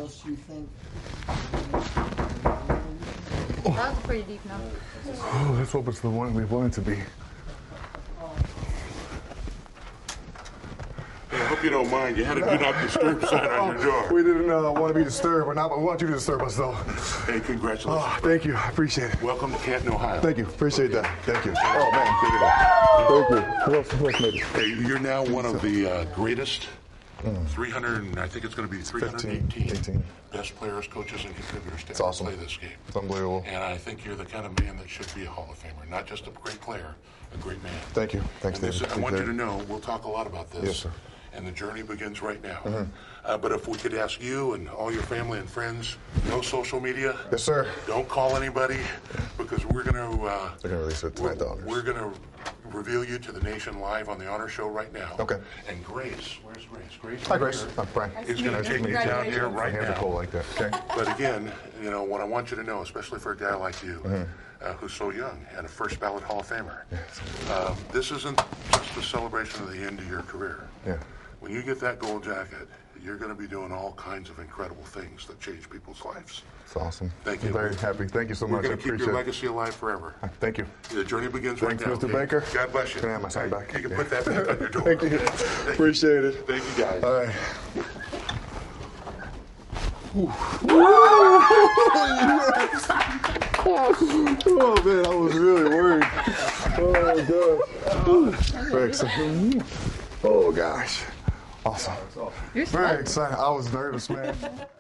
else you think? That was a pretty deep number. Oh, let's hope it's the one we want it to be. I hope you don't mind. You had a do not disturb sign on your door. We didn't want to be disturbed, but we want you to disturb us, though. Hey, congratulations. Oh, thank you. I appreciate it. Welcome to Canton, Ohio. Thank you. Appreciate that. Thank you. Oh, man. Thank you. Who else made it? Hey, you're now one of the greatest 300, and I think it's going to be 318 best players, coaches, and contributors to ever play this game. It's unbelievable. And I think you're the kind of man that should be a Hall of Famer. Not just a great player, a great man. Thank you. Thanks, David. I want you to know, we'll talk a lot about this. Yes, sir. And the journey begins right now. But if we could ask you and all your family and friends, no social media. Yes, sir. Don't call anybody, because we're going to... They're going to release it tonight, the honors. We're going to reveal you to the nation live on the Honor Show right now. Okay. And Grace, where's Grace? Grace. Hi, Grace. I'm Frank. Is going to take me down here right Hands are now. cold like that. Okay. But again, you know, what I want you to know, especially for a guy like you, who's so young and a first ballot Hall of Famer, this isn't just a celebration of the end of your career. Yeah. When you get that gold jacket, you're going to be doing all kinds of incredible things that change people's lives. It's awesome. Thank you. I'm very happy. Thank you so much. We're I going to keep appreciate your it. legacy alive forever. Thank you. The journey begins Thanks, right now. Mr. Baker. God bless you. Can I have my sign back? You can put that back on your door. Thank you. Appreciate it. Thank you, guys. All right. Oh man, I was really worried. Oh god. Very excited. Oh gosh. Awesome. Very excited. I was nervous, man.